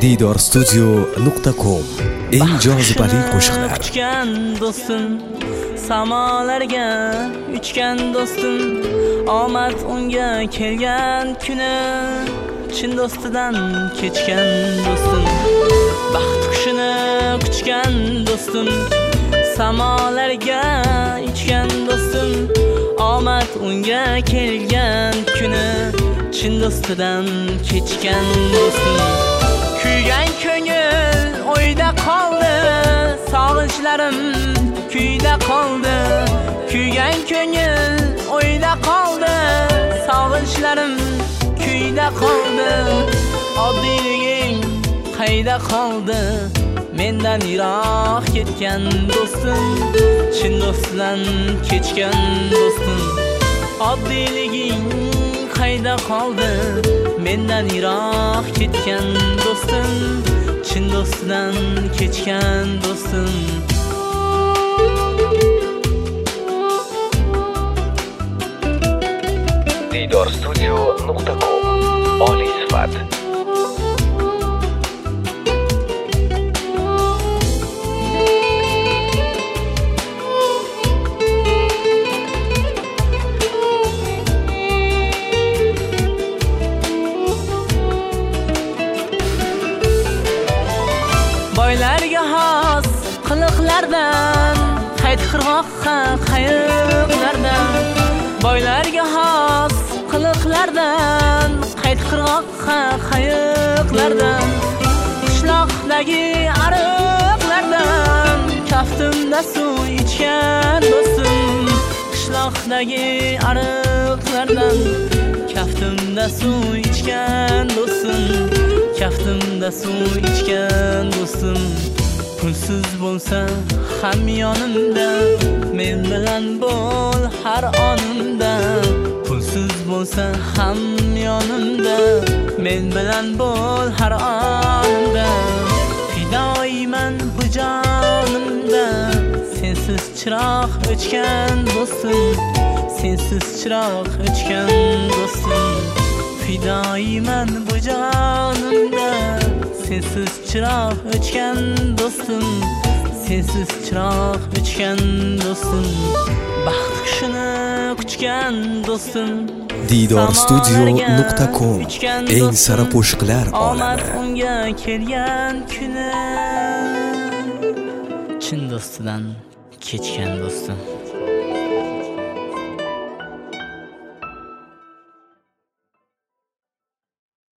Didorstudio.com eng jozibali qo'shiqlar. Uchgan do'stim, samolarga uchgan do'stim, omad unga kelgan kuni, chin do'stidan kechgan do'stim. Baxt qushini quchgan do'stim, samolarga uchgan do'stim, omad unga kelgan kuni, chin do'stidan kechgan do'stim. Kuygan ko'ngil o'yda qoldi, sog'inchlarim kuyda qoldi. Kuygan ko'ngil o'yda qoldi, sog'inchlarim kuyda qoldi. Oddiyliging qayda qoldi, mendan yiroq ketgan do'stim, chin do'stdan kechgan do'stim. Oddiyliging qayda qoldi, mendan yiroq ketgan do'stim, chin do'stdan kechgan do'stim. Didorstudio.com oliy sifat. Boylarga xos qiliqlardan, qayt qirg'oqqa qayiqlardan. Boylarga xos qiliqlardan, qayt qirg'oqqa qayiqlardan. Qishloqdagi ariqlardan, kaftimda suv ichgan do'stim. Qishloqdagi ariqlardan, kaftimda suv ichgan do'stim. Kaftimda suv ichgan do'stim. Pulsiz bo'lsa ham yonimda, men bilan bo'l har onimda. Pulsiz bo'lsa ham yonimda, men bilan bo'l har onimda. Fidoyman bu jonimda, sensiz chiroq o'chgan do'stim. Sensiz chiroq o'chgan do'stim. Fidoyman bu jonimda, sensiz chiroq o'chgan do'stim. Sensiz chiroq o'chgan do'stim. Baxt qushini quchgan do'stim. Didorstudio.com eng sara qo'shiqlar olami. Omad unga kelgan kuni, chin do'stidan kechgan do'stim.